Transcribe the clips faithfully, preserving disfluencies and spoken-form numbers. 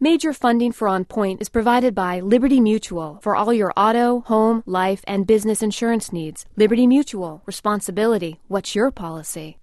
Major funding for On Point is provided by Liberty Mutual for all your auto, home, life, and business insurance needs. Liberty Mutual. Responsibility. What's your policy?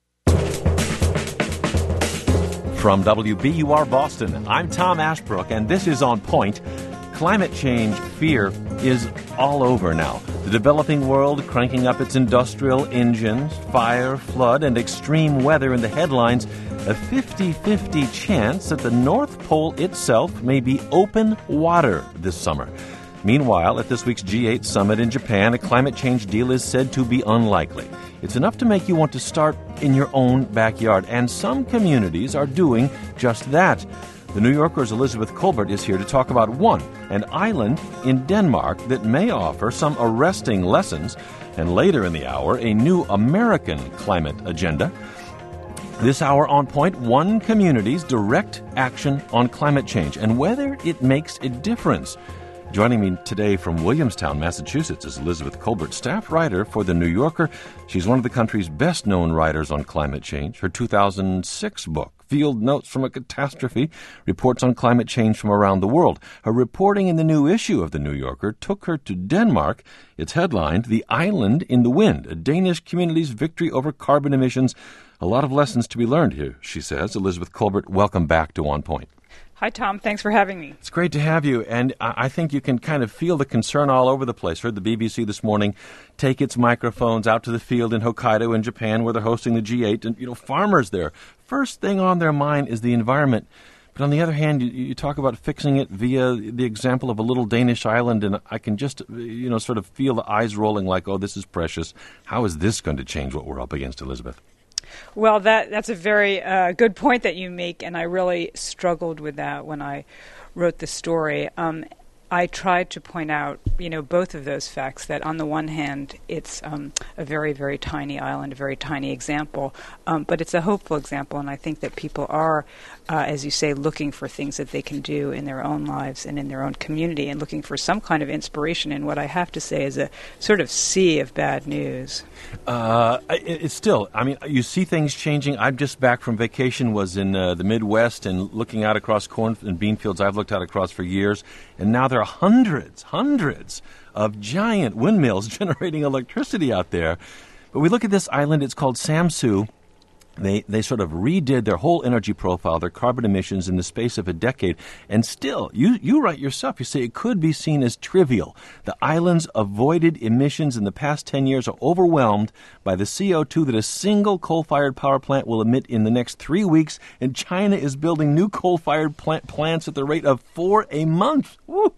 From W B U R Boston, I'm Tom Ashbrook, and this is On Point. Climate change fear is all over now. The developing world cranking up its industrial engines, fire, flood, and extreme weather in the headlines. A fifty-fifty chance that the North Pole itself may be open water this summer. Meanwhile, at this week's G eight summit in Japan, a climate change deal is said to be unlikely. It's enough to make you want to start in your own backyard, and some communities are doing just that. The New Yorker's Elizabeth Kolbert is here to talk about one, an island in Denmark that may offer some arresting lessons, and later in the hour, a new American climate agenda. This hour on Point, one community's direct action on climate change and whether it makes a difference. Joining me today from Williamstown, Massachusetts, is Elizabeth Kolbert, staff writer for The New Yorker. She's one of the country's best-known writers on climate change. Her two thousand six book, Field Notes from a Catastrophe, reports on climate change from around the world. Her reporting in the new issue of The New Yorker took her to Denmark. It's headlined, The Island in the Wind, a Danish community's victory over carbon emissions. A lot of lessons to be learned here, she says. Elizabeth Kolbert, welcome back to On Point. Hi, Tom. Thanks for having me. It's great to have you, and I think you can kind of feel the concern all over the place. Heard the B B C this morning take its microphones out to the field in Hokkaido in Japan where they're hosting the G eight, and, you know, farmers there. First thing on their mind is the environment. But on the other hand, you, you talk about fixing it via the example of a little Danish island, and I can just, you know, sort of feel the eyes rolling like, oh, this is precious. How is this going to change what we're up against, Elizabeth? Well, that that's a very uh, good point that you make, and I really struggled with that when I wrote the story. Um, I tried to point out, you know, both of those facts, that on the one hand, it's um, a very, very tiny island, a very tiny example, um, but it's a hopeful example, and I think that people are, uh, as you say, looking for things that they can do in their own lives and in their own community, and looking for some kind of inspiration in what I have to say is a sort of sea of bad news. Uh, it, it's still, I mean, you see things changing. I'm just back from vacation, was in uh, the Midwest, and looking out across corn and bean fields I've looked out across for years, and now there are hundreds, hundreds of giant windmills generating electricity out there. But we look at this island, it's called Samsu. They they sort of redid their whole energy profile, their carbon emissions in the space of a decade. And still, you, you write yourself, you say it could be seen as trivial. The island's avoided emissions in the past ten years are overwhelmed by the C O two that a single coal-fired power plant will emit in the next three weeks. And China is building new coal-fired plant plants at the rate of four a month. Woo!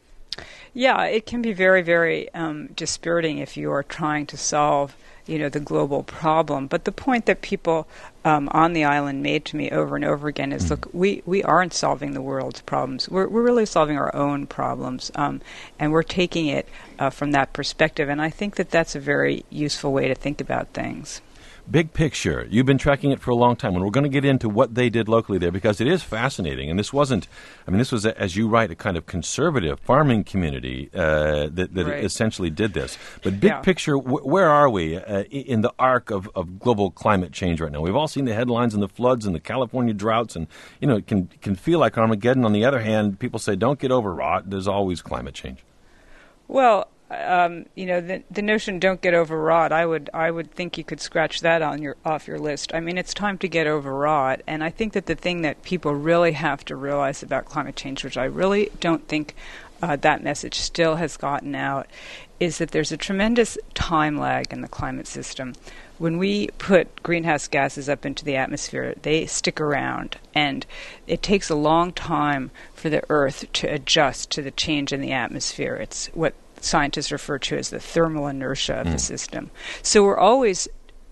Yeah, it can be very, very um, dispiriting if you are trying to solve, you know, the global problem. But the point that people um, on the island made to me over and over again is, look, we, we aren't solving the world's problems. We're we're really solving our own problems, um, and we're taking it uh, from that perspective. And I think that that's a very useful way to think about things. Big picture, you've been tracking it for a long time, and we're going to get into what they did locally there because it is fascinating. And this wasn't, I mean, this was, a, as you write, a kind of conservative farming community uh, that, that right. essentially did this. But big yeah. picture, wh- where are we uh, in the arc of, of global climate change right now? We've all seen the headlines and the floods and the California droughts, and, you know, it can, can feel like Armageddon. On the other hand, people say, don't get overwrought. There's always climate change. Well, Um, you know, the the notion "don't get overwrought." I would I would think you could scratch that on your off your list. I mean, it's time to get overwrought, and I think that the thing that people really have to realize about climate change, which I really don't think uh, that message still has gotten out, is that there's a tremendous time lag in the climate system. When we put greenhouse gases up into the atmosphere, they stick around, and it takes a long time for the Earth to adjust to the change in the atmosphere. It's what scientists refer to as the thermal inertia of mm. the system. So we're always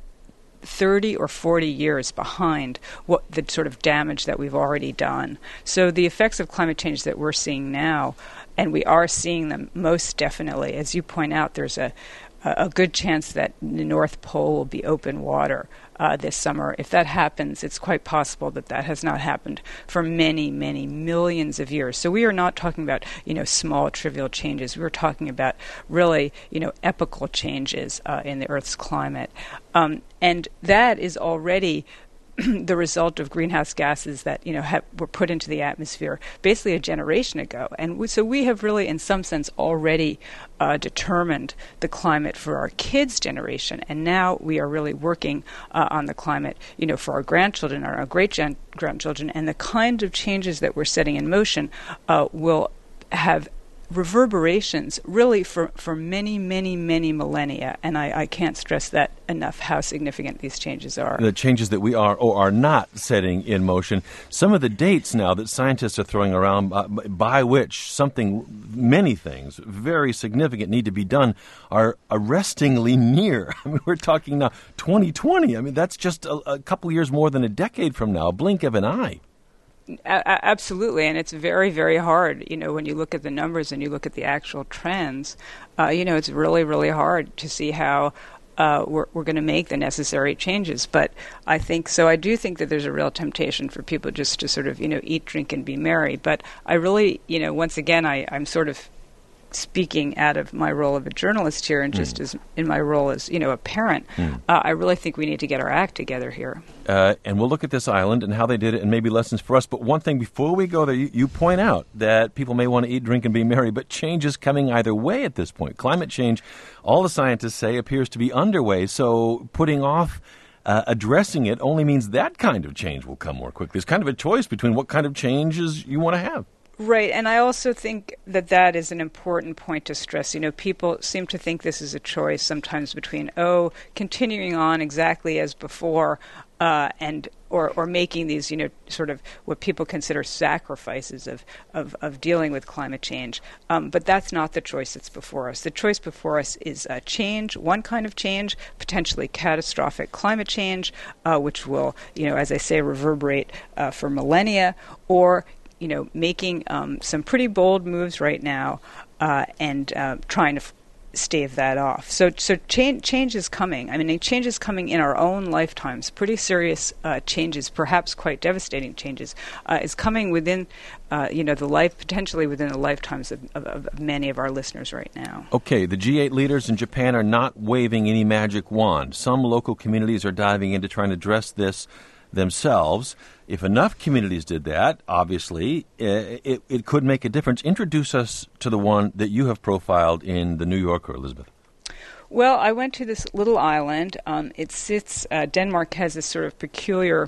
thirty or forty years behind what the sort of damage that we've already done. So the effects of climate change that we're seeing now, and we are seeing them most definitely, as you point out, there's a a good chance that the North Pole will be open water uh, this summer. If that happens, it's quite possible that that has not happened for many, many millions of years. So we are not talking about, you know, small, trivial changes. We're talking about really, you know, epochal changes uh, in the Earth's climate. Um, and that is already the result of greenhouse gases that, you know, have, were put into the atmosphere basically a generation ago. And we, so we have really, in some sense, already uh, determined the climate for our kids' generation. And now we are really working uh, on the climate, you know, for our grandchildren, our, our great-grandchildren. And the kind of changes that we're setting in motion uh, will have reverberations really for, for many, many, many millennia. And I, I can't stress that enough, how significant these changes are. The changes that we are or are not setting in motion. Some of the dates now that scientists are throwing around by, by which something, many things, very significant need to be done are arrestingly near. I mean, we're talking now twenty twenty. I mean, that's just a, a couple years more than a decade from now, a blink of an eye. A- absolutely, and it's very, very hard. You know, when you look at the numbers and you look at the actual trends, uh, you know, it's really, really hard to see how uh, we're, we're going to make the necessary changes. But I think so. I do think that there's a real temptation for people just to sort of, you know, eat, drink, and be merry. But I really, you know, once again, I, I'm sort of speaking out of my role of a journalist here, and just mm. as in my role as, you know, a parent, mm. uh, I really think we need to get our act together here. Uh, and we'll look at this island and how they did it and maybe lessons for us. But one thing before we go there, you, you point out that people may want to eat, drink, and be merry, but change is coming either way at this point. Climate change, all the scientists say, appears to be underway. So putting off uh, addressing it only means that kind of change will come more quickly. There's kind of a choice between what kind of changes you want to have. Right, and I also think that that is an important point to stress. You know, people seem to think this is a choice sometimes between, oh, continuing on exactly as before, uh, and or, or making these, you know, sort of what people consider sacrifices of, of, of dealing with climate change. Um, but that's not the choice that's before us. The choice before us is uh, change, one kind of change, potentially catastrophic climate change, uh, which will, you know, as I say, reverberate uh, for millennia, or you know, making um, some pretty bold moves right now uh, and uh, trying to f- stave that off. So so change, change is coming. I mean, change is coming in our own lifetimes. Pretty serious uh, changes, perhaps quite devastating changes, uh, is coming within, uh, you know, the life, potentially within the lifetimes of, of, of many of our listeners right now. Okay, the G eight leaders in Japan are not waving any magic wand. Some local communities are diving into trying to address this themselves. If enough communities did that, obviously, it, it could make a difference. Introduce us to the one that you have profiled in The New Yorker, Elizabeth. Well, I went to this little island. Um, it sits, uh, Denmark has this sort of peculiar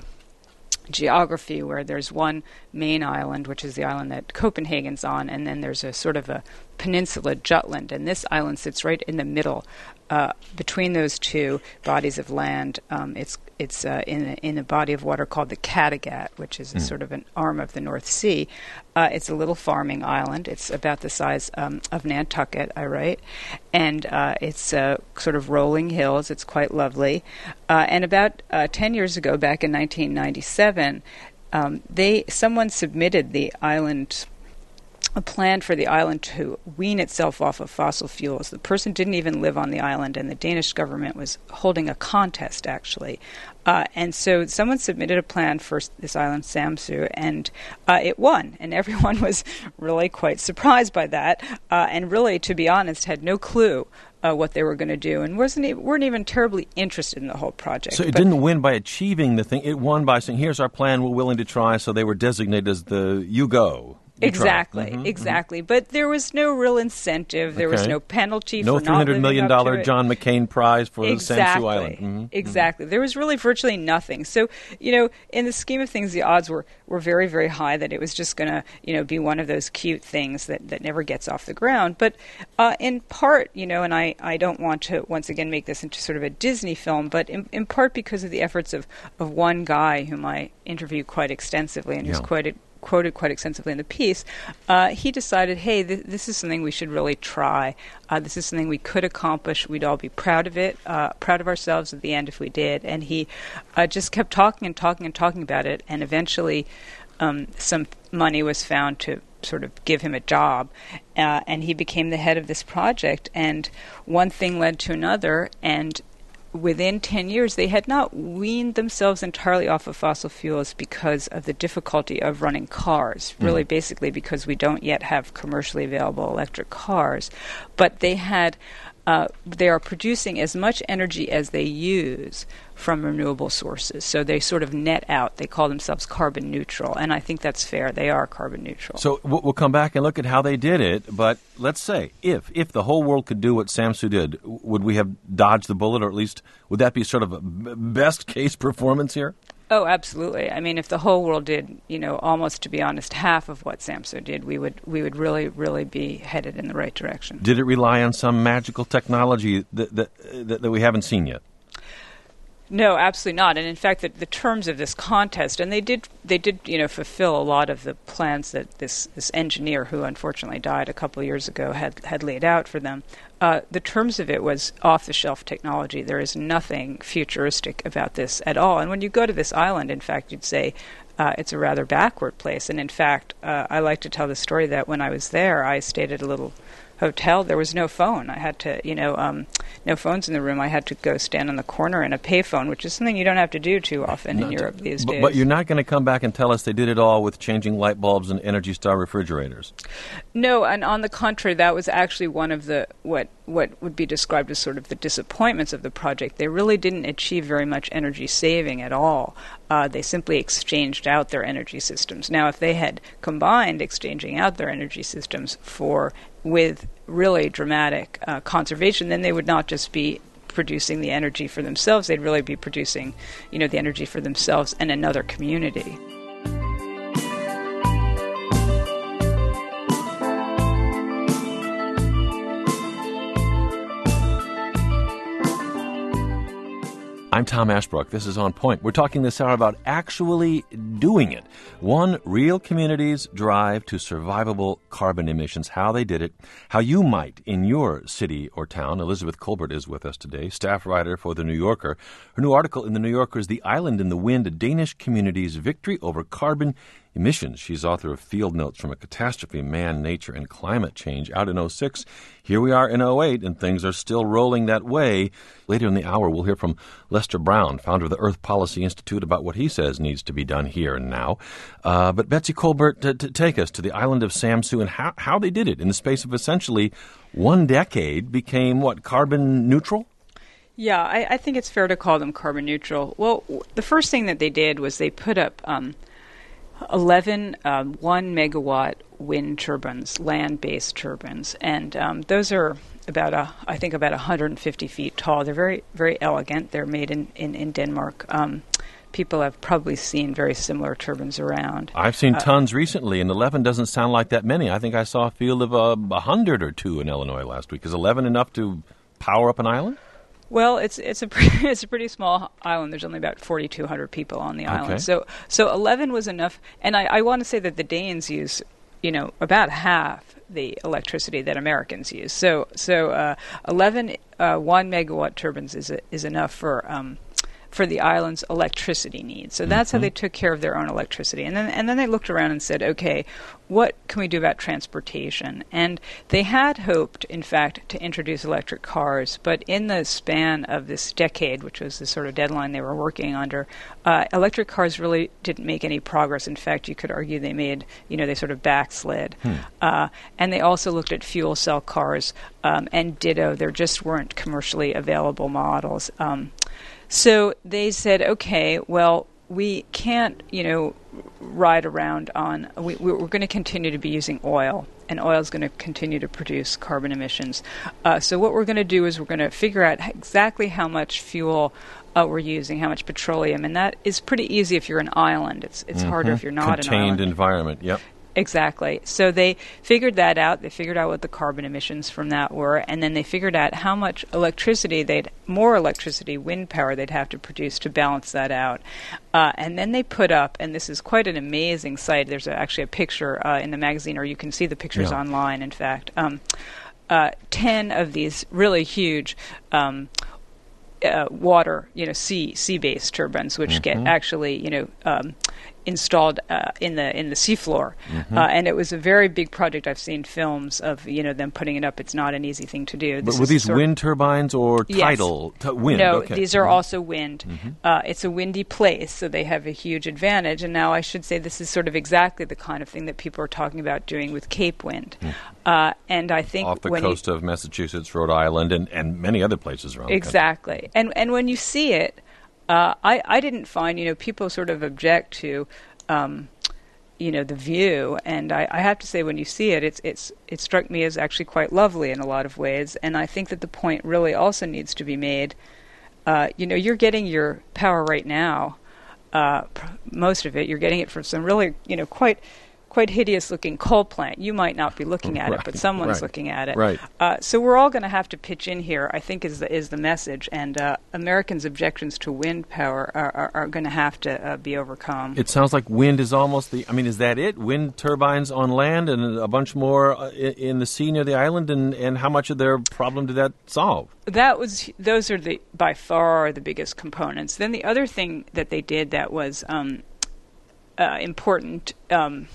geography where there's one main island, which is the island that Copenhagen's on, and then there's a sort of a peninsula, Jutland, and this island sits right in the middle uh, between those two bodies of land. Um, it's it's uh, in a, in a body of water called the Kattegat, which is a mm. sort of an arm of the North Sea. Uh, it's a little farming island. It's about the size um, of Nantucket, I write, and uh, it's uh, sort of rolling hills. It's quite lovely. Uh, and about uh, ten years ago, back in nineteen ninety-seven, um, they someone submitted the island. A plan for the island to wean itself off of fossil fuels. The person didn't even live on the island, and the Danish government was holding a contest, actually. Uh, and so someone submitted a plan for this island, Samsø, and uh, it won. And everyone was really quite surprised by that, uh, and really, to be honest, had no clue Uh, what they were going to do, and wasn't e- weren't even terribly interested in the whole project. So it but didn't win by achieving the thing. It won by saying, here's our plan, we're willing to try, so they were designated as the you go. You exactly, mm-hmm, exactly. Mm-hmm. But there was no real incentive. There okay. was no penalty no for not living No three hundred million dollars John McCain Prize for exactly. the Samsø Island. Mm-hmm. Exactly. Mm-hmm. There was really virtually nothing. So, you know, in the scheme of things, the odds were, were very, very high that it was just going to, you know, be one of those cute things that, that never gets off the ground. But uh, in part, you know, and I, I don't want to, once again, make this into sort of a Disney film, but in, in part because of the efforts of, of one guy whom I interviewed quite extensively and yeah. who's quoted quoted quite extensively in the piece, uh, he decided, hey, th- this is something we should really try. Uh, this is something we could accomplish. We'd all be proud of it, uh, proud of ourselves at the end if we did. And he uh, just kept talking and talking and talking about it, and eventually um, some money was found to sort of give him a job, uh, and he became the head of this project. And one thing led to another, and within ten years, they had not weaned themselves entirely off of fossil fuels because of the difficulty of running cars, really mm. basically because we don't yet have commercially available electric cars. But they had uh, they are producing as much energy as they use from renewable sources. So they sort of net out. They call themselves carbon neutral, and I think that's fair. They are carbon neutral. So we'll come back and look at how they did it, but let's say if if the whole world could do what Samsung did, would we have dodged the bullet, or at least would that be sort of a best case performance here? Oh, absolutely. I mean, if the whole world did, you know, almost, to be honest, half of what Samsung did, we would we would really, really be headed in the right direction. Did it rely on some magical technology that that, that, that we haven't seen yet? No, absolutely not. And in fact, the, the terms of this contest, and they did, they did, you know, fulfill a lot of the plans that this, this engineer, who unfortunately died a couple of years ago, had had laid out for them. Uh, the terms of it was off-the-shelf technology. There is nothing futuristic about this at all. And when you go to this island, in fact, you'd say uh, it's a rather backward place. And in fact, uh, I like to tell the story that when I was there, I stayed at a little hotel. There was no phone. I had to, you know, um, no phones in the room. I had to go stand on the corner in a payphone, which is something you don't have to do too often no, in Europe these but, days. But you're not going to come back and tell us they did it all with changing light bulbs and Energy Star refrigerators. No, and on the contrary, that was actually one of the what what would be described as sort of the disappointments of the project. They really didn't achieve very much energy saving at all. Uh, they simply exchanged out their energy systems. Now, if they had combined exchanging out their energy systems for with really dramatic uh, conservation, then they would not just be producing the energy for themselves, they'd really be producing, you know, the energy for themselves and another community. I'm Tom Ashbrook. This is On Point. We're talking this hour about actually doing it. One real community's drive to survivable carbon emissions, how they did it, how you might in your city or town. Elizabeth Kolbert is with us today, staff writer for The New Yorker. Her new article in The New Yorker is The Island in the Wind, a Danish Community's Victory Over Carbon Emissions. She's author of Field Notes from a Catastrophe, Man, Nature, and Climate Change, out in oh six. Here we are in oh eight, and things are still rolling that way. Later in the hour, we'll hear from Lester Brown, founder of the Earth Policy Institute, about what he says needs to be done here and now. Uh, but Betsy Kolbert, to, to take us to the island of Samsu and how, how they did it in the space of essentially one decade, became, what, carbon neutral? Yeah, I, I think it's fair to call them carbon neutral. Well, w- the first thing that they did was they put up Um, eleven um, one megawatt wind turbines, land-based turbines, and um, those are about a, I think about one hundred fifty feet tall. They're very, very elegant. They're made in in, in Denmark. Um, people have probably seen very similar turbines around. I've seen uh, tons recently, and eleven doesn't sound like that many. I think I saw a field of a uh, hundred or two in Illinois last week. Is eleven enough to power up an island? Well, it's it's a pretty, it's a pretty small island. There's only about forty-two hundred people on the island. Okay. So so eleven was enough. And I, I want to say that the Danes use, you know, about half the electricity that Americans use. So so uh, eleven uh, one megawatt turbines is a, is enough for um, for the island's electricity needs. So that's mm-hmm. how they took care of their own electricity. And then and then they looked around and said, okay, what can we do about transportation? And they had hoped, in fact, to introduce electric cars, but in the span of this decade, which was the sort of deadline they were working under, uh, electric cars really didn't make any progress. In fact, you could argue they made, you know, they sort of backslid. Hmm. Uh, and they also looked at fuel cell cars, um, and ditto, there just weren't commercially available models. Um, so they said, okay, well, we can't, you know, ride around on, we, we're going to continue to be using oil, and oil is going to continue to produce carbon emissions. Uh, so what we're going to do is we're going to figure out exactly how much fuel uh, we're using, how much petroleum, and that is pretty easy if you're an island. It's it's mm-hmm. harder if you're not Contained an island. Contained environment, yep. Exactly. So they figured that out. They figured out what the carbon emissions from that were, and then they figured out how much electricity they'd, more electricity, wind power they'd have to produce to balance that out. Uh, and then they put up, and this is quite an amazing sight. There's a, actually a picture uh, in the magazine, or you can see the pictures yeah. online, in fact. Um, uh, ten of these really huge um, uh, water, you know, sea, sea-based turbines, which mm-hmm. get actually, you know, um, installed uh, in the in the seafloor, Mm-hmm. uh, and it was a very big project. I've seen films of you know them putting it up. It's not an easy thing to do. But This were is these sort of- wind turbines or Yes. tidal? T- wind, No, okay. these are Mhm. also wind. Uh, it's a windy place, so they have a huge advantage. And now I should say this is sort of exactly the kind of thing that people are talking about doing with Cape Wind. Uh, and I think Off the when you- coast of Massachusetts, Rhode Island, and, and many other places around the country. Exactly. And and when you see it, uh, I, I didn't find, you know, people sort of object to, um, you know, the view. And I, I have to say, when you see it, it's it's it struck me as actually quite lovely in a lot of ways. And I think that the point really also needs to be made. Uh, you know, you're getting your power right now, uh, pr- most of it, you're getting it from some really, you know, quite quite hideous-looking coal plant. You might not be looking at Right, it, but someone's right, looking at it. right. Uh, so we're all going to have to pitch in here, I think, is the, is the message. And uh, Americans' objections to wind power are, are, are going to have to uh, be overcome. It sounds like wind is almost the. I mean, is that it? Wind turbines on land and a bunch more uh, in, in the sea near the island, and, and how much of their problem did that solve? That was those are the by far the biggest components. Then the other thing that they did that was um, uh, important. Um,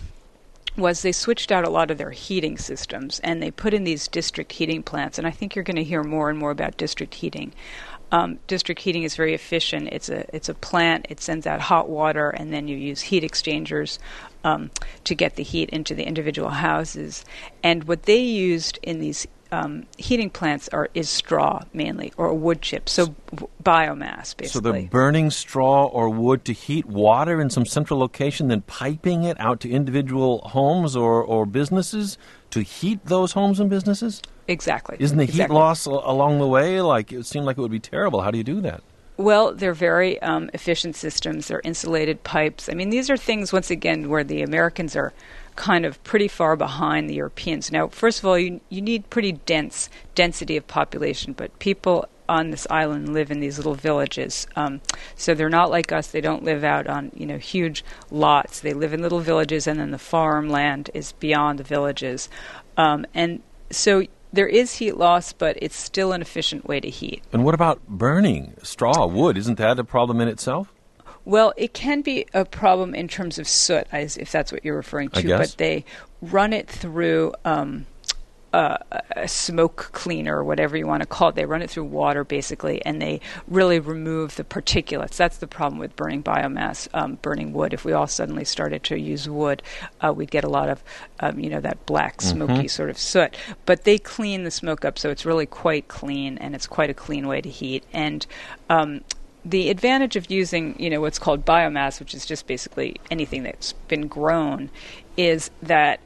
was they switched out a lot of their heating systems, and they put in these district heating plants. And I think you're going to hear more and more about district heating. Um, district heating is very efficient. It's a it's a plant. It sends out hot water, and then you use heat exchangers um, to get the heat into the individual houses. And what they used in these um, heating plants are is straw mainly, or wood chips, so b- biomass basically. So they're burning straw or wood to heat water in some central location, then piping it out to individual homes or, or businesses to heat those homes and businesses? Exactly. Isn't the heat Exactly. loss al- along the way, like, it seemed like it would be terrible. How do you do that? Well, they're very um, efficient systems. They're insulated pipes. I mean, these are things, once again, where the Americans are kind of pretty far behind the Europeans. Now, first of all, you, you need pretty dense density of population, but people on this island live in these little villages. Um, so they're not like us. They don't live out on, you know, huge lots. They live in little villages, and then the farmland is beyond the villages. Um, and so there is heat loss, but it's still an efficient way to heat. And what about burning straw, wood? Isn't that a problem in itself? Well, it can be a problem in terms of soot, as if that's what you're referring I to. guess. But they run it through um, uh, a smoke cleaner, or whatever you want to call it. They run it through water, basically, and they really remove the particulates. That's the problem with burning biomass, um, burning wood. If we all suddenly started to use wood, uh, we'd get a lot of, um, you know, that black, smoky sort of soot. But they clean the smoke up, so it's really quite clean, and it's quite a clean way to heat. And um, the advantage of using, you know, what's called biomass, which is just basically anything that's been grown, is that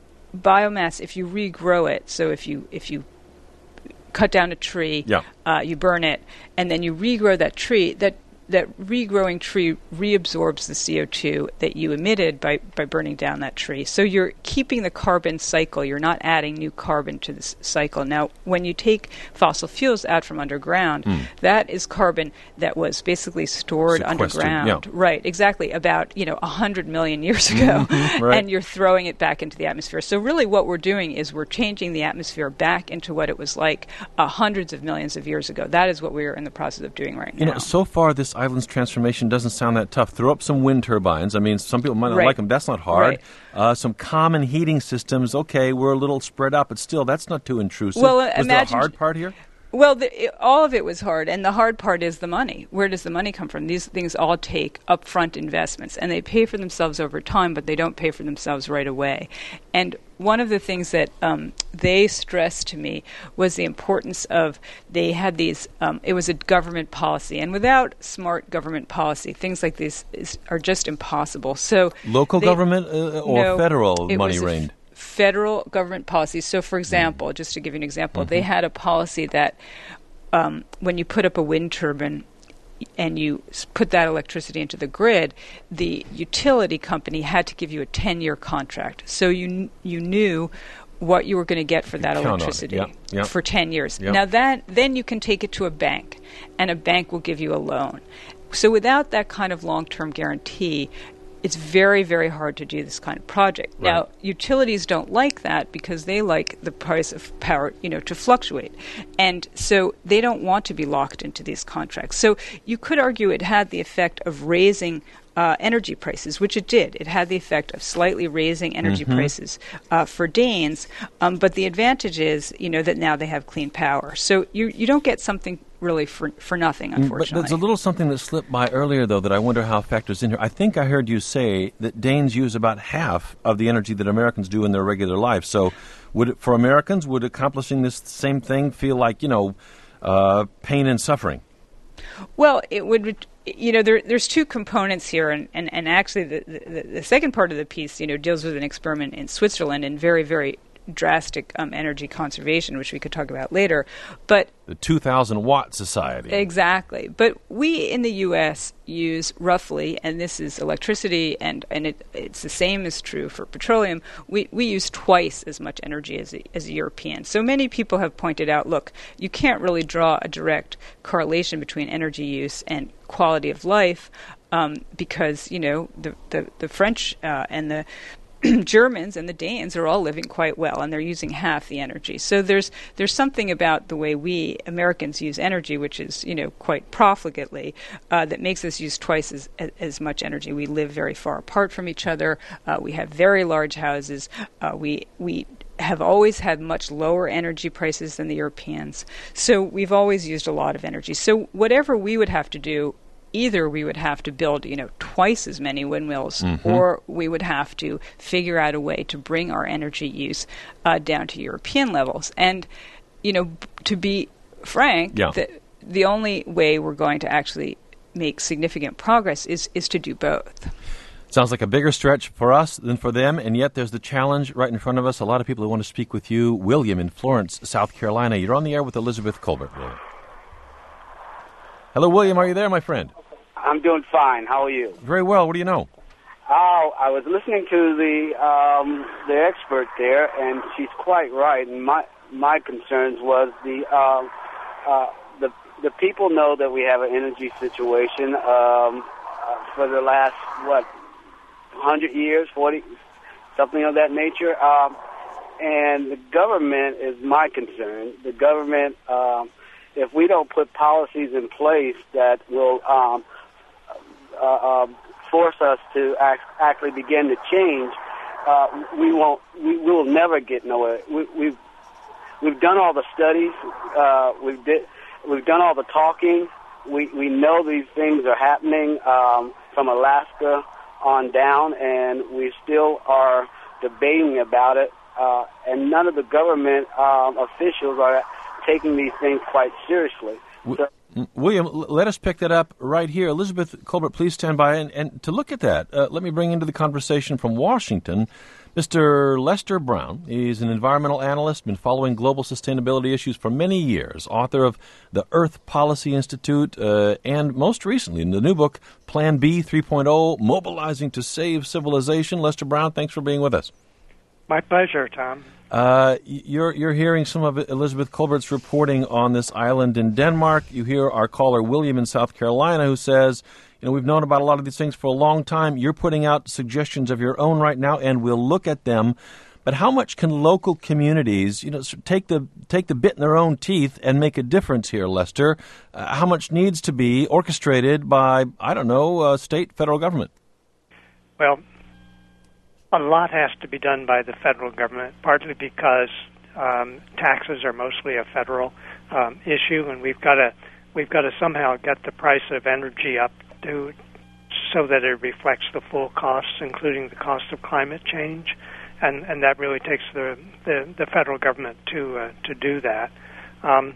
biomass, if you regrow it, so if you if you cut down a tree, Yeah. uh, you burn it, and then you regrow that tree, that that regrowing tree reabsorbs the C O two that you emitted by, by burning down that tree. So you're keeping the carbon cycle. You're not adding new carbon to this cycle. Now, when you take fossil fuels out from underground, that is carbon that was basically stored Sequestered, underground. yeah. Right, exactly, about, you know, one hundred million years ago. right. And you're throwing it back into the atmosphere. So really what we're doing is we're changing the atmosphere back into what it was like uh, hundreds of millions of years ago. That is what we are in the process of doing right You now. know, so far this island's transformation doesn't sound that tough. Throw up some wind turbines. I mean, some people might not Right. like them. That's not hard. Right. Uh, some common heating systems. Okay, we're a little spread out, but still, that's not too intrusive. Well, uh, Was there a imagine- hard part here? Well, the, it, all of it was hard, and the hard part is the money. Where does the money come from? These things all take upfront investments, and they pay for themselves over time, but they don't pay for themselves right away. And one of the things that um, they stressed to me was the importance of, they had these, um, it was a government policy, and without smart government policy, things like this is, are just impossible. So Local they- government uh, or no, federal it money was a f- reigned? Federal government policy. So, for example, just to give you an example, they had a policy that um, when you put up a wind turbine and you s- put that electricity into the grid, the utility company had to give you a ten-year contract. So you kn- you knew what you were going to get for that count on it. electricity Yep, yep. for ten years. Yep. Now that then you can take it to a bank, and a bank will give you a loan. So without that kind of long-term guarantee, it's very, very hard to do this kind of project. Right. Now, utilities don't like that because they like the price of power, you know, to fluctuate. And so they don't want to be locked into these contracts. So you could argue it had the effect of raising uh, energy prices, which it did. It had the effect of slightly raising energy mm-hmm. prices uh, for Danes. Um, but the advantage is, you know, that now they have clean power. So you you don't get something really for for nothing, unfortunately. But there's a little something that slipped by earlier, though, that I wonder how factors in here. I think I heard you say that Danes use about half of the energy that Americans do in their regular life. So would it, for Americans, would accomplishing this same thing feel like, you know, uh, pain and suffering? Well, it would, you know, there, there's two components here, and, and, and actually the, the, the second part of the piece, you know, deals with an experiment in Switzerland in very, very drastic um, energy conservation, which we could talk about later. But the two thousand watt society. Exactly. But we in the U S use roughly, and this is electricity, and, and it, it's the same is true for petroleum, we, we use twice as much energy as a, as a European. So many people have pointed out, look, you can't really draw a direct correlation between energy use and quality of life um, because, you know, the, the, the French uh, and the Germans and the Danes are all living quite well, and they're using half the energy. So there's there's something about the way we Americans use energy, which is, you know, quite profligately, uh, that makes us use twice as as much energy. We live very far apart from each other. Uh, we have very large houses. Uh, we we have always had much lower energy prices than the Europeans. So we've always used a lot of energy. So whatever we would have to do, either we would have to build, you know, twice as many windmills, mm-hmm. or we would have to figure out a way to bring our energy use uh, down to European levels. And, you know, b- to be frank, yeah. the, the only way we're going to actually make significant progress is, is to do both. Sounds like a bigger stretch for us than for them, and yet there's the challenge right in front of us. A lot of people who want to speak with you. William in Florence, South Carolina. You're on the air with Elizabeth Kolbert, William. Hello, William. Are you there, my friend? I'm doing fine. How are you? Very well. What do you know? Oh, I was listening to the um, the expert there, and she's quite right. And my my concerns was the uh, uh, the the people know that we have an energy situation um, uh, for the last what hundred years, forty, something of that nature. Um, and the government is my concern. The government. Um, If we don't put policies in place that will um, uh, uh, force us to act, actually begin to change, uh, we won't. We, we will never get nowhere. We, we've we've done all the studies. Uh, we've did, we've done all the talking. We we know these things are happening um, from Alaska on down, and we still are debating about it. Uh, and none of the government um, officials are taking these things quite seriously. So, William, let us pick that up right here. Elizabeth Kolbert, please stand by. And, and to look at that, uh, let me bring into the conversation from Washington Mister Lester Brown. He's an environmental analyst, been following global sustainability issues for many years, author of the Earth Policy Institute, uh, and most recently in the new book, Plan B three point oh, Mobilizing to Save Civilization. Lester Brown, thanks for being with us. My pleasure, Tom. Uh, you're you're hearing some of Elizabeth Kolbert's reporting on this island in Denmark. You hear our caller William in South Carolina, who says, you know, we've known about a lot of these things for a long time. You're putting out suggestions of your own right now, and we'll look at them. But how much can local communities, you know, take the take the bit in their own teeth and make a difference here, Lester? Uh, how much needs to be orchestrated by, I don't know, uh, state, federal government? Well, a lot has to be done by the federal government, partly because um, taxes are mostly a federal um, issue, and we've got to we've got to somehow get the price of energy up to so that it reflects the full costs, including the cost of climate change, and, and that really takes the, the, the federal government to uh, to do that. Um,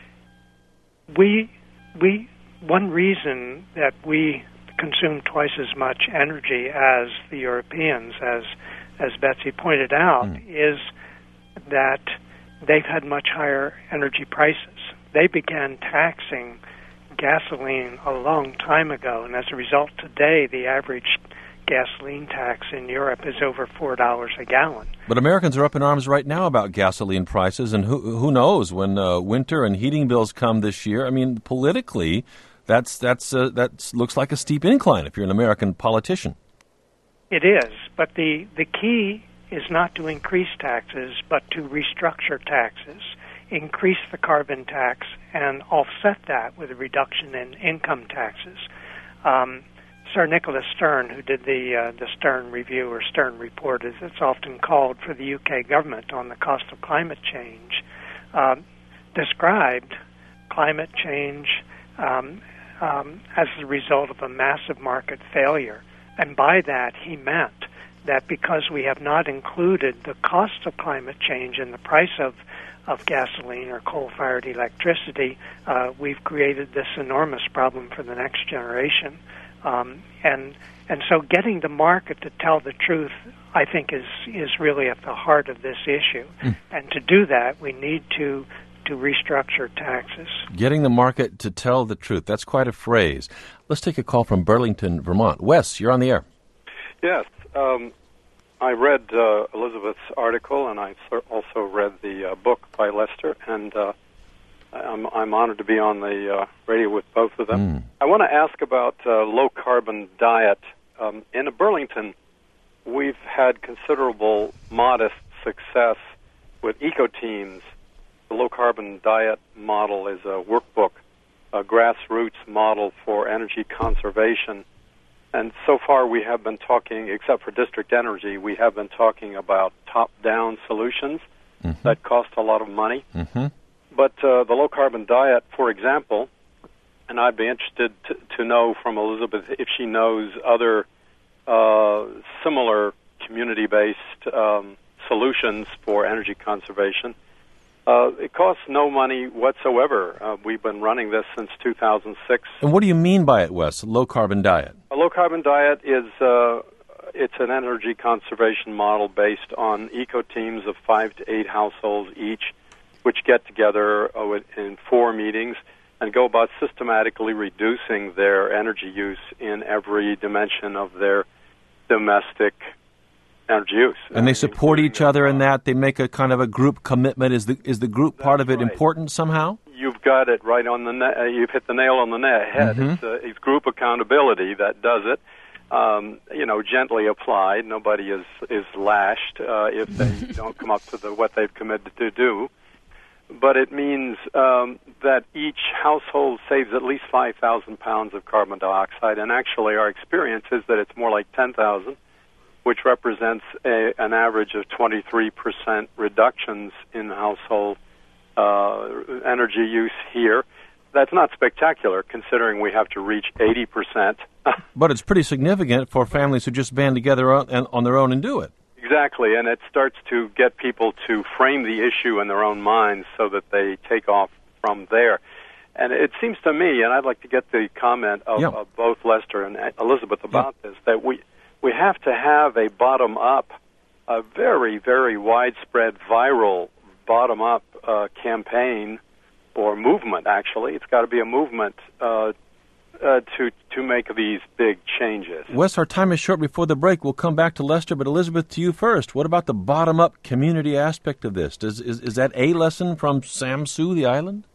we we one reason that we consume twice as much energy as the Europeans, as as Betsy pointed out, mm. is that they've had much higher energy prices. They began taxing gasoline a long time ago, and as a result, today the average gasoline tax in Europe is over four dollars a gallon. But Americans are up in arms right now about gasoline prices, and who who knows when uh, winter and heating bills come this year. I mean, politically, That's that's uh, that looks like a steep incline if you're an American politician. It is, but the the key is not to increase taxes, but to restructure taxes, increase the carbon tax, and offset that with a reduction in income taxes. Um, Sir Nicholas Stern, who did the uh, the Stern Review or Stern Report, as it's often called, for the U K government on the cost of climate change, uh, described climate change um, um, as a result of a massive market failure. And by that, he meant that because we have not included the cost of climate change in the price of, of gasoline or coal-fired electricity, uh, we've created this enormous problem for the next generation. Um, and and so getting the market to tell the truth, I think, is, is really at the heart of this issue. Mm. And to do that, we need to to restructure taxes. Getting the market to tell the truth. That's quite a phrase. Let's take a call from Burlington, Vermont. Wes, you're on the air. Yes. Um, I read uh, Elizabeth's article, and I also read the uh, book by Lester, and uh, I'm, I'm honored to be on the uh, radio with both of them. Mm. I want to ask about uh, low-carbon diet. Um, in Burlington, we've had considerable, modest success with eco-teams. The low-carbon diet model is a workbook, a grassroots model for energy conservation. And so far we have been talking, except for district energy, we have been talking about top-down solutions mm-hmm. that cost a lot of money. Mm-hmm. But uh, the low-carbon diet, for example, and I'd be interested to, to know from Elizabeth if she knows other uh, similar community-based um, solutions for energy conservation. Uh, it costs no money whatsoever. Uh, we've been running this since two thousand six. And what do you mean by it, Wes, low-carbon diet? A low-carbon diet is uh, it's an energy conservation model based on eco-teams of five to eight households each, which get together uh, in four meetings and go about systematically reducing their energy use in every dimension of their domestic energy use. And they support each other in that? They make a kind of a group commitment? Is the is the group part of it right. important somehow? You've got it right on the net. Uh, you've hit the nail on the net head. Mm-hmm. It's, uh, it's group accountability that does it. Um, you know, gently applied. Nobody is is lashed uh, if they don't come up to the what they've committed to do. But it means um, that each household saves at least five thousand pounds of carbon dioxide, and actually our experience is that it's more like ten thousand, which represents a, an average of twenty-three percent reductions in household uh, energy use here. That's not spectacular, considering we have to reach eighty percent. But it's pretty significant for families who just band together on, on their own and do it. Exactly, and it starts to get people to frame the issue in their own minds so that they take off from there. And it seems to me, and I'd like to get the comment of, yeah. of both Lester and Elizabeth about yeah. this, that we we have to have a bottom-up, a very, very widespread, viral bottom-up uh, campaign or movement, actually. It's got to be a movement uh, uh, to to make these big changes. Wes, our time is short before the break. We'll come back to Lester, but Elizabeth, to you first. What about the bottom-up community aspect of this? Does, is, is that a lesson from Samsu, the island?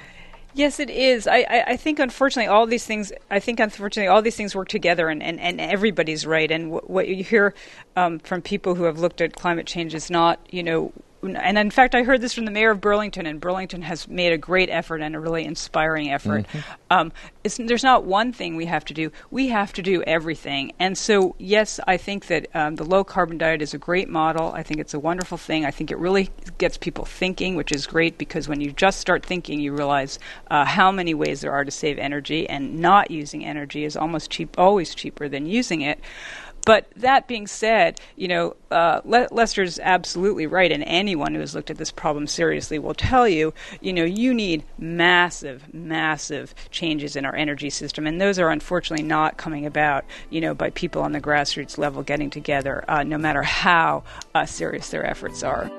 Yes, it is. I, I, I think, unfortunately, all these things. I think, unfortunately, all these things work together, and, and, and everybody's right. And w- what you hear um, from people who have looked at climate change is not, you know. And in fact, I heard this from the mayor of Burlington, and Burlington has made a great effort and a really inspiring effort. Mm-hmm. Um, it's, there's not one thing we have to do. We have to do everything. And so, yes, I think that um, the low-carbon diet is a great model. I think it's a wonderful thing. I think it really gets people thinking, which is great, because when you just start thinking, you realize uh, how many ways there are to save energy, and not using energy is almost cheap, always cheaper than using it. But that being said, you know, uh, Le- Lester's absolutely right, and anyone who has looked at this problem seriously will tell you, you know, you need massive, massive changes in our energy system, and those are unfortunately not coming about, you know, by people on the grassroots level getting together, uh, no matter how uh, serious their efforts are.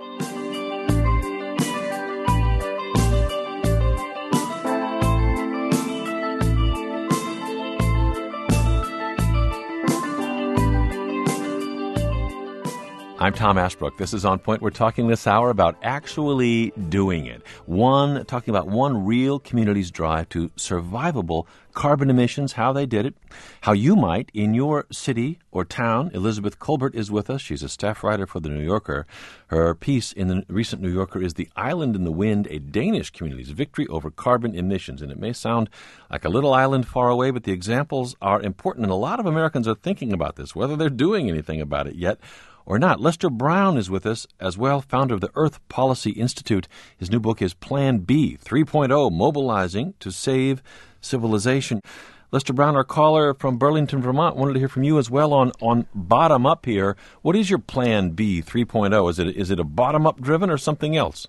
I'm Tom Ashbrook. This is On Point. We're talking this hour about actually doing it. One, talking about one real community's drive to survivable carbon emissions, how they did it, how you might in your city or town. Elizabeth Kolbert is with us. She's a staff writer for The New Yorker. Her piece in the recent New Yorker is The Island in the Wind, a Danish community's victory over carbon emissions. And it may sound like a little island far away, but the examples are important. And a lot of Americans are thinking about this, whether they're doing anything about it yet or not. Lester Brown is with us as well, founder of the Earth Policy Institute. His new book is Plan B three point oh, Mobilizing to Save Civilization. Lester Brown, our caller from Burlington, Vermont, wanted to hear from you as well on, on bottom up here. What is your Plan B three point oh? Is it is it a bottom-up driven or something else?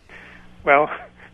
Well,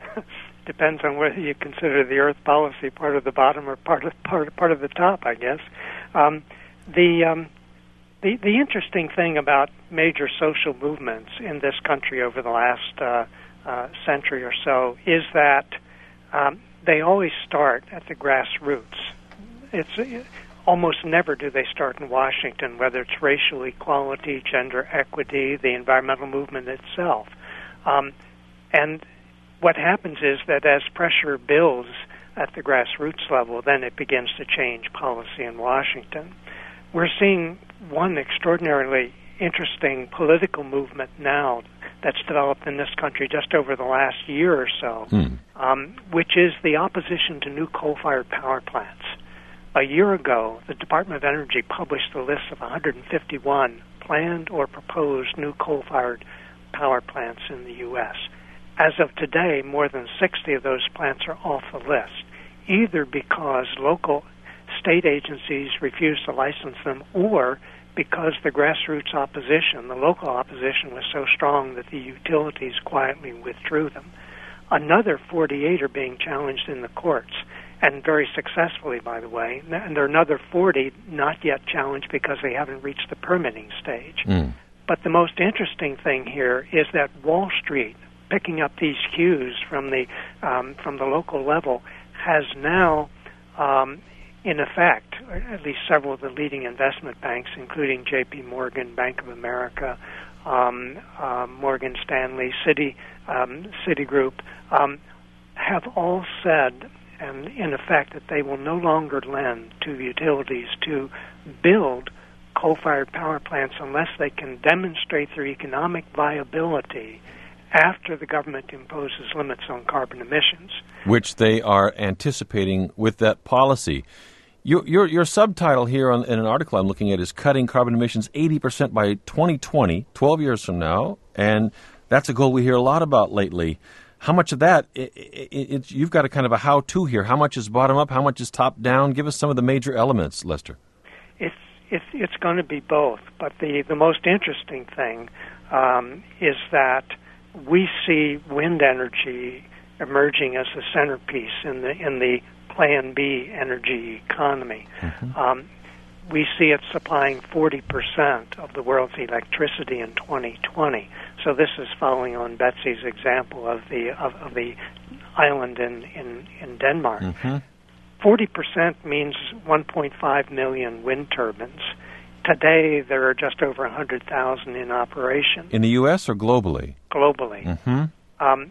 depends on whether you consider the Earth Policy part of the bottom or part of part, part of the top, I guess. Um, the um, The, the interesting thing about major social movements in this country over the last uh, uh, century or so is that um, they always start at the grassroots. It's uh, almost never do they start in Washington, whether it's racial equality, gender equity, the environmental movement itself. Um, and what happens is that as pressure builds at the grassroots level, then it begins to change policy in Washington. We're seeing one extraordinarily interesting political movement now that's developed in this country just over the last year or so, hmm. um, which is the opposition to new coal-fired power plants. A year ago, the Department of Energy published a list of one hundred fifty-one planned or proposed new coal-fired power plants in the U S. As of today, more than sixty of those plants are off the list, either because local state agencies refused to license them, or because the grassroots opposition, the local opposition, was so strong that the utilities quietly withdrew them. Another forty-eight are being challenged in the courts, and very successfully, by the way. And there are another forty not yet challenged because they haven't reached the permitting stage. Mm. But the most interesting thing here is that Wall Street, picking up these cues from the um, from the local level, has now um, in effect, or at least several of the leading investment banks, including J P Morgan, Bank of America, um, uh, Morgan Stanley, Citi, um, Citigroup, um, have all said, and in effect, that they will no longer lend to utilities to build coal-fired power plants unless they can demonstrate their economic viability after the government imposes limits on carbon emissions. Which they are anticipating with that policy. Your, your, your subtitle here on, in an article I'm looking at is Cutting Carbon Emissions eighty percent by twenty twenty, twelve years from now, and that's a goal we hear a lot about lately. How much of that, it, it, it, you've got a kind of a how-to here. How much is bottom-up? How much is top-down? Give us some of the major elements, Lester. It's, it's, it's going to be both, but the, the most interesting thing um, is that we see wind energy emerging as a centerpiece in the in the Plan B energy economy. Mm-hmm. Um, we see it supplying forty percent of the world's electricity in twenty twenty. So this is following on Betsy's example of the of, of the island in in, in Denmark. Mm-hmm. forty percent means one point five million wind turbines. Today, there are just over one hundred thousand in operation. In the U S or globally? Globally. Mm-hmm. Um,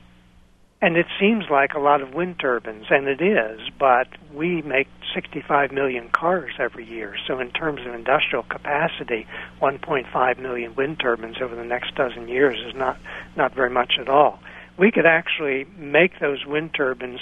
and it seems like a lot of wind turbines, and it is, but we make sixty-five million cars every year. So in terms of industrial capacity, one point five million wind turbines over the next dozen years is not, not very much at all. We could actually make those wind turbines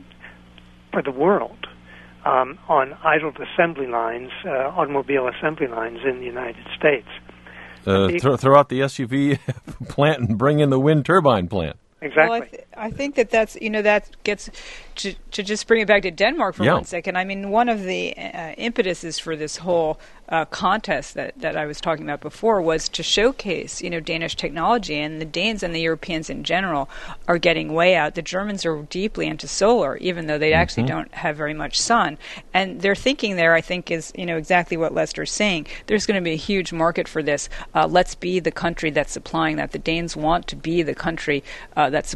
for the world. Um, on idled assembly lines, uh, automobile assembly lines in the United States. Uh, th- throw out the S U V plant and bring in the wind turbine plant. Exactly. Well, I, th- I think that that's, you know, that gets, to, to just bring it back to Denmark for yeah. one second, I mean, one of the uh, impetuses for this whole uh, contest that, that I was talking about before was to showcase, you know, Danish technology, and the Danes and the Europeans in general are getting way out. The Germans are deeply into solar, even though they mm-hmm. actually don't have very much sun. And their thinking there, I think, is, you know, exactly what Lester's saying. There's going to be a huge market for this. Uh, let's be the country that's supplying that. The Danes want to be the country uh, that supplies wind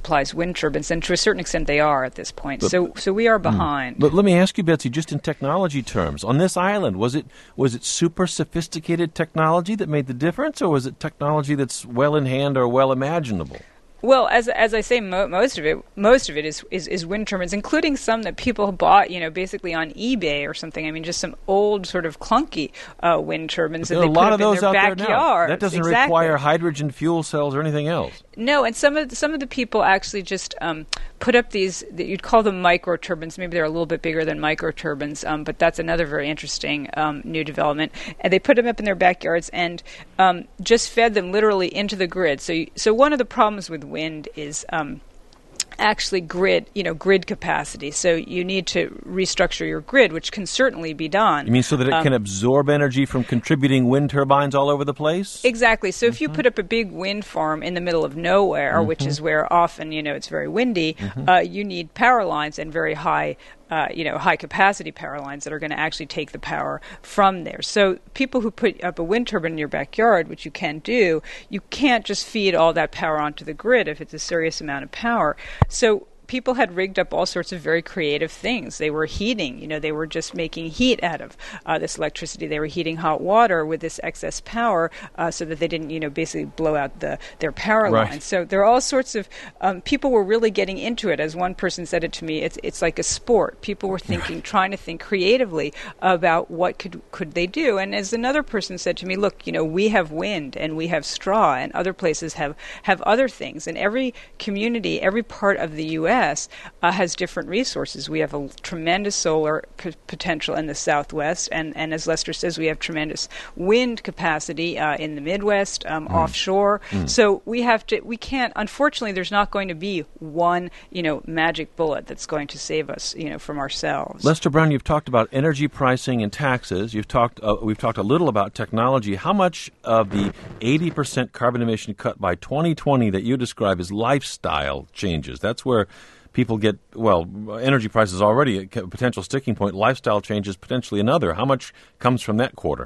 wind turbines, and to a certain extent they are at this point. But, so so we are behind. But let me ask you, Betsy, just in technology terms, on this island, was it was it super sophisticated technology that made the difference, or was it technology that's well in hand or well imaginable? Well, as as I say, mo- most of it most of it is, is is wind turbines, including some that people bought, you know, basically on eBay or something. I mean, just some old sort of clunky uh, wind turbines that there are they a lot put of up those in their out there now. backyards. That doesn't exactly. require hydrogen fuel cells or anything else. No, and some of some of the people actually just um, put up these. You'd call them micro turbines. Maybe they're a little bit bigger than micro turbines, um, but that's another very interesting um, new development. And they put them up in their backyards and um, just fed them literally into the grid. So, you, so one of the problems with wind is Um, actually grid, you know, grid capacity. So you need to restructure your grid, which can certainly be done. You mean so that it um, can absorb energy from contributing wind turbines all over the place? Exactly. So mm-hmm. if you put up a big wind farm in the middle of nowhere, mm-hmm. which is where often, you know, it's very windy, mm-hmm. uh, you need power lines and very high Uh, you know, high-capacity power lines that are going to actually take the power from there. So people who put up a wind turbine in your backyard, which you can do, you can't just feed all that power onto the grid if it's a serious amount of power. So people had rigged up all sorts of very creative things. They were heating, you know, they were just making heat out of uh, this electricity. They were heating hot water with this excess power uh, so that they didn't, you know, basically blow out the their power right. lines. So there are all sorts of, um, people were really getting into it. As one person said it to me, it's it's like a sport. People were thinking, trying to think creatively about what could, could they do. And as another person said to me, look, you know, we have wind and we have straw and other places have, have other things. And every community, every part of the U S Uh, has different resources. We have a tremendous solar p- potential in the Southwest, and, and as Lester says, we have tremendous wind capacity uh, in the Midwest, um, mm. offshore. Mm. So we have to. We can't. Unfortunately, there's not going to be one, you know, magic bullet that's going to save us, you know, from ourselves. Lester Brown, you've talked about energy pricing and taxes. You've talked. Uh, we've talked a little about technology. How much of the eighty percent carbon emission cut by twenty twenty that you describe as lifestyle changes? That's where people get, well, energy prices already a potential sticking point. Lifestyle changes potentially another. How much comes from that quarter?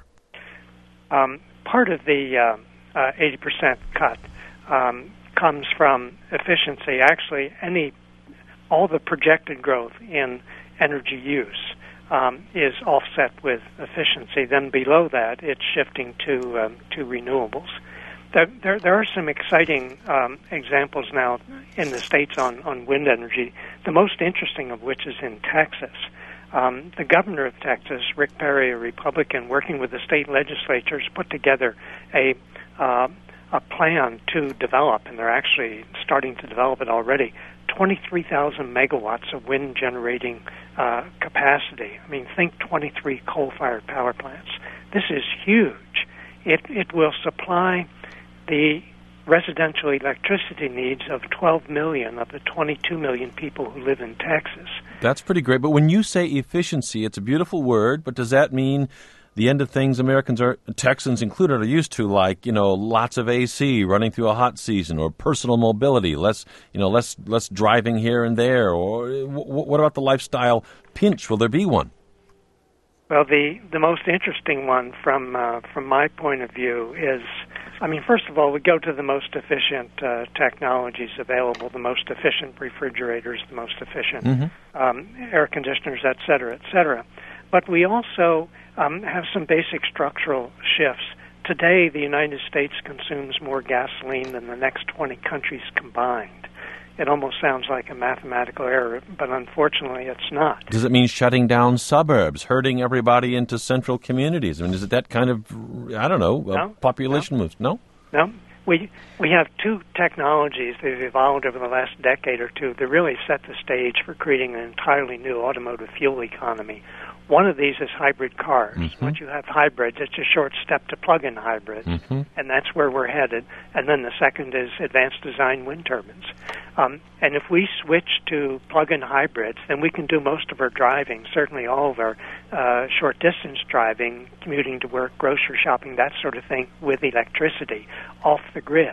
Um, part of the uh, uh, eighty percent cut um, comes from efficiency. Actually, any all the projected growth in energy use um, is offset with efficiency. Then below that, it's shifting to um, to renewables. There, there, there are some exciting um, examples now in the States on, on wind energy, the most interesting of which is in Texas. Um, the governor of Texas, Rick Perry, a Republican, working with the state legislatures, put together a uh, a plan to develop, and they're actually starting to develop it already, twenty-three thousand megawatts of wind generating uh, capacity. I mean, think twenty-three coal-fired power plants. This is huge. It, it will supply the residential electricity needs of twelve million of the twenty-two million people who live in Texas. That's pretty great. But when you say efficiency, it's a beautiful word, but does that mean the end of things Americans are, Texans included, are used to, like, you know, lots of A C running through a hot season, or personal mobility, less, you know, less less driving here and there? Or w- what about the lifestyle pinch? Will there be one? Well, the, the most interesting one from uh, from my point of view is, I mean, first of all, we go to the most efficient uh, technologies available, the most efficient refrigerators, the most efficient mm-hmm. um, air conditioners, et cetera, et cetera. But we also um, have some basic structural shifts. Today, the United States consumes more gasoline than the next twenty countries combined. It almost sounds like a mathematical error, but unfortunately it's not. Does it mean shutting down suburbs, herding everybody into central communities? I mean, is it that kind of, I don't know, no, population no. moves? No? No. We we have two technologies that have evolved over the last decade or two that really set the stage for creating an entirely new automotive fuel economy. One of these is hybrid cars. Mm-hmm. Once you have hybrids, it's a short step to plug-in hybrids, mm-hmm. and that's where we're headed. And then the second is advanced design wind turbines. Um, and if we switch to plug-in hybrids, then we can do most of our driving, certainly all of our uh, short-distance driving, commuting to work, grocery shopping, that sort of thing, with electricity off the grid.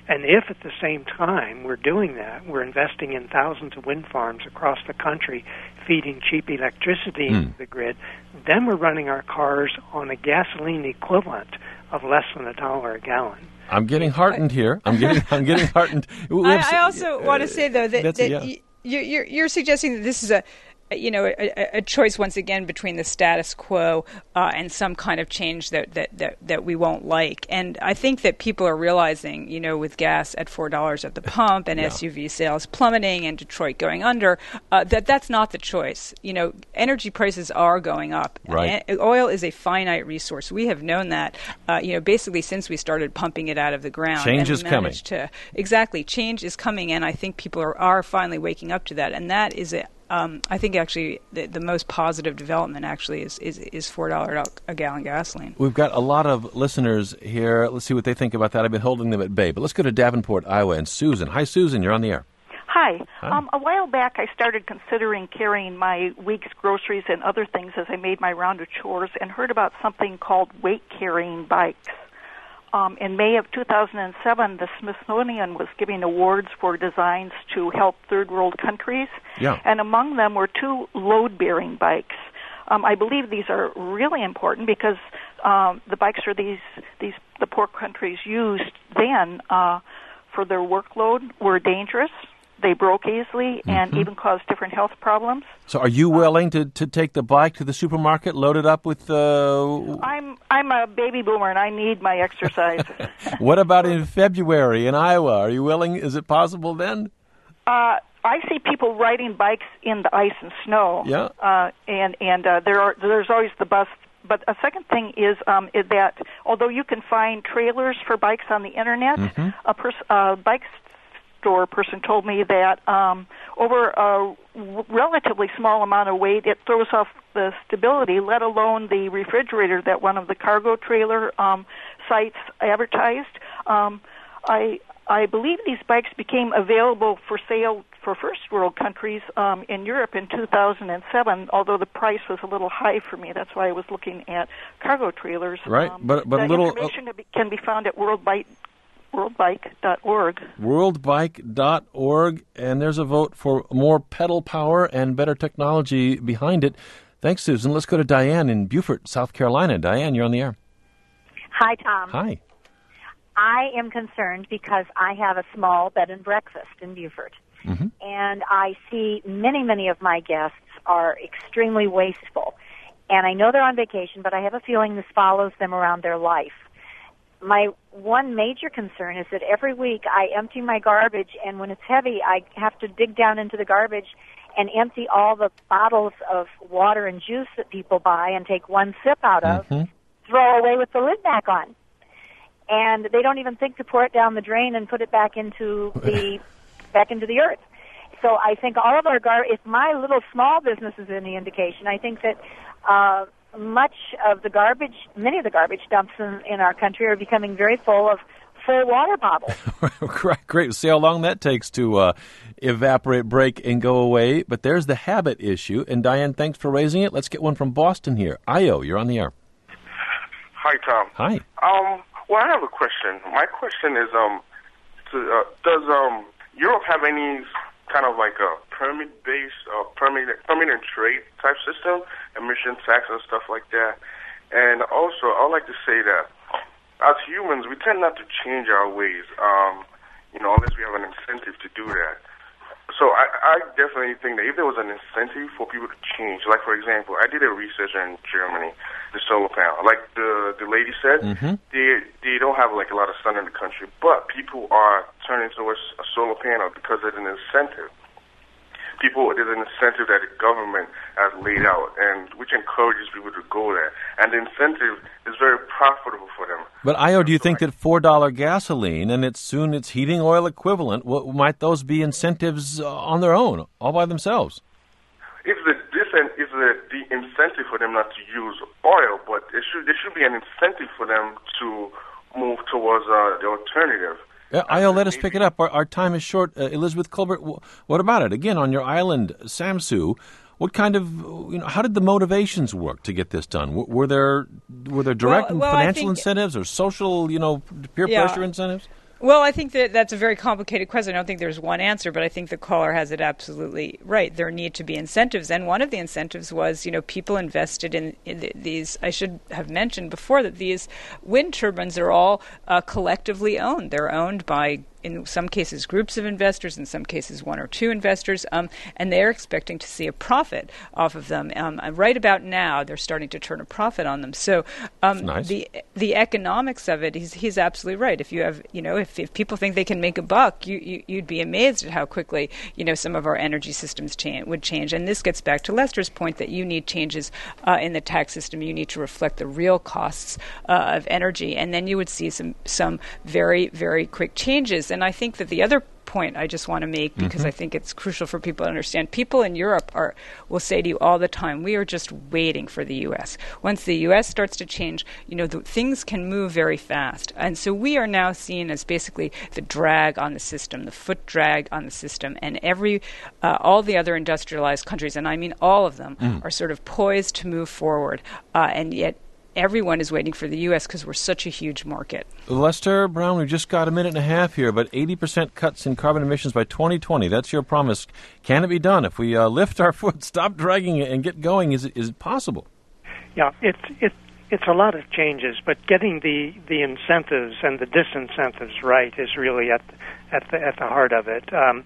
And if at the same time we're doing that, we're investing in thousands of wind farms across the country, feeding cheap electricity Mm. into the grid, then we're running our cars on a gasoline equivalent of less than a dollar a gallon. I'm getting heartened here. I'm getting I'm getting heartened. We I, have- I also uh, want to say, though, that, that's- that yeah. y- you, you're, you're suggesting that this is a, you know, a, a choice once again between the status quo uh, and some kind of change that, that, that, that we won't like. And I think that people are realizing, you know, with gas at four dollars at the pump and Yeah. S U V sales plummeting and Detroit going under, uh, that that's not the choice. You know, energy prices are going up. Right. And oil is a finite resource. We have known that, uh, you know, basically since we started pumping it out of the ground. Change and is we coming. managed To, exactly. Change is coming, and I think people are, are finally waking up to that. And that is a Um, I think actually the, the most positive development actually is, is, is four dollars a gallon gasoline. We've got a lot of listeners here. Let's see what they think about that. I've been holding them at bay. But let's go to Davenport, Iowa, and Susan. Hi, Susan. You're on the air. Hi. Hi. Um, a while back, I started considering carrying my week's groceries and other things as I made my round of chores and heard about something called weight-carrying bikes. Um, in May of two thousand seven, the Smithsonian was giving awards for designs to help third world countries, Yeah. and among them were two load-bearing bikes. Um, I believe these are really important because um, the bikes are these these the poor countries used then uh, for their workload were dangerous. They broke easily and Mhm. even caused different health problems. So are you willing to, to take the bike to the supermarket, load it up with... Uh, I'm I'm a baby boomer and I need my exercise. what about in February in Iowa? Are you willing? Is it possible then? uh, I see people riding bikes in the ice and snow. Yeah. Uh, and and uh, there are there's always the bus. But a second thing is, um, is that although you can find trailers for bikes on the internet, Mhm. a pers- uh, bike store person told me that um, over a w- relatively small amount of weight, it throws off the stability, let alone the refrigerator that one of the cargo trailer um, sites advertised. Um, I I believe these bikes became available for sale for first world countries um, in Europe in two thousand seven, although the price was a little high for me. That's why I was looking at cargo trailers. Right, Um, but- but the a little- information can be found at world bike world bike dot org. world bike dot org, and there's a vote for more pedal power and better technology behind it. Thanks, Susan. Let's go to Diane in Beaufort, South Carolina. Diane, you're on the air. Hi, Tom. Hi. I am concerned because I have a small bed and breakfast in Beaufort. Mm-hmm. And I see many, many of my guests are extremely wasteful. And I know they're on vacation, but I have a feeling this follows them around their life. My one major concern is that every week I empty my garbage, and when it's heavy, I have to dig down into the garbage and empty all the bottles of water and juice that people buy and take one sip out of, Mm-hmm. throw away with the lid back on. And they don't even think to pour it down the drain and put it back into the back into the earth. So I think all of our gar- if my little small business is any indication, I think that uh, much of the garbage, many of the garbage dumps in, in our country are becoming very full of full water bottles. Great, great. See how long that takes to uh, evaporate, break, and go away. But there's the habit issue. And Diane, thanks for raising it. Let's get one from Boston here. Io, you're on the air. Hi, Tom. Hi. Um, well, I have a question. My question is, um, to, uh, does um, Europe have any kind of like a permit-based, uh, permit, permit and trade type system, emission tax and stuff like that? And also, I would like to say that as humans, we tend not to change our ways, um, you know, unless we have an incentive to do that. So I, I definitely think that if there was an incentive for people to change, like, for example, I did a research in Germany, the solar panel. Like the, the lady said, Mm-hmm. they they don't have, like, a lot of sun in the country, but people are turning towards a solar panel because there's an incentive. People, there's an incentive that the government has laid out, and which encourages people to go there. And the incentive is very profitable for them. But Io, do you think that four dollars gasoline and it's soon it's heating oil equivalent, what, might those be incentives uh, on their own, all by themselves? If the this is the, the incentive for them not to use oil, but it should there should be an incentive for them to move towards uh, the alternative. Yeah, Io, let us pick it up. Our, our time is short. Uh, Elizabeth Colbert, wh- what about it? Again, on your island, Samsu, what kind of, you know, how did the motivations work to get this done? W- were there were there direct Well- well, I financial think- incentives or social, you know, peer Yeah. pressure incentives? Well, I think that that's a very complicated question. I don't think there's one answer, but I think the caller has it absolutely right. There need to be incentives, and one of the incentives was, you know, people invested in, in the, these. I should have mentioned before that these wind turbines are all uh, collectively owned. They're owned by, in some cases, groups of investors, in some cases, one or two investors, um, and they're expecting to see a profit off of them. Um, right about now, they're starting to turn a profit on them. So um, nice. the the economics of it, he's, he's absolutely right. If you have, you know, if, if people think they can make a buck, you, you, you'd be amazed at how quickly, you know, some of our energy systems cha- would change. And this gets back to Lester's point that you need changes uh, in the tax system. You need to reflect the real costs uh, of energy, and then you would see some some very, very quick changes. And I think that the other point I just want to make, because mm-hmm. I think it's crucial for people to understand, people in Europe are will say to you all the time, we are just waiting for the U S. Once the U S starts to change, you know, the, things can move very fast. And so we are now seen as basically the drag on the system, the foot drag on the system, and every uh, all the other industrialized countries, and I mean all of them, mm. are sort of poised to move forward, uh, and yet everyone is waiting for the U S because we're such a huge market. Lester Brown, we've just got a minute and a half here, but eighty percent cuts in carbon emissions by twenty twenty. That's your promise. Can it be done? If we uh, lift our foot, stop dragging it, and get going, is it, is it possible? Yeah, it's it, it's a lot of changes, but getting the, the incentives and the disincentives right is really at at the at the heart of it. Um,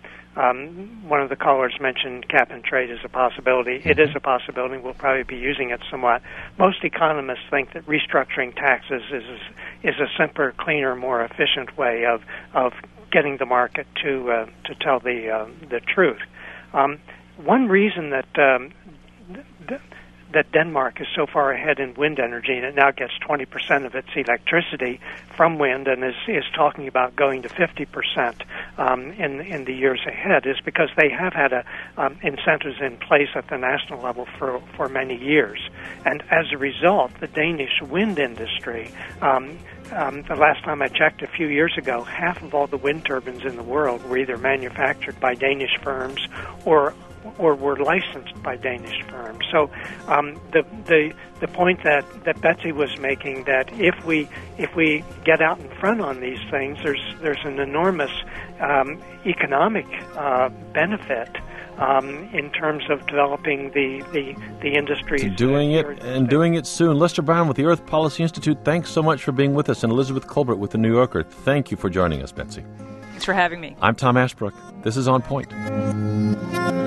Um, one of the callers mentioned cap and trade as a possibility. Mm-hmm. It is a possibility. We'll probably be using it somewhat. Most economists think that restructuring taxes is is a simpler, cleaner, more efficient way of of getting the market to uh, to tell the uh, the truth. Um, one reason that um, th- that Denmark is so far ahead in wind energy, and it now gets twenty percent of its electricity from wind, and is, is talking about going to fifty percent um, in in the years ahead, is because they have had a, um, incentives in place at the national level for for many years, and as a result, the Danish wind industry. Um, Um, the last time I checked a few years ago, half of all the wind turbines in the world were either manufactured by Danish firms or or were licensed by Danish firms. So um, the the the point that, that Betsy was making, that if we if we get out in front on these things, there's there's an enormous um, economic uh, benefit um, in terms of developing the the, the industries. Doing it and doing it soon. Lester Brown with the Earth Policy Institute, thanks so much for being with us. And Elizabeth Colbert with The New Yorker, thank you for joining us, Betsy. Thanks for having me. I'm Tom Ashbrook. This is On Point.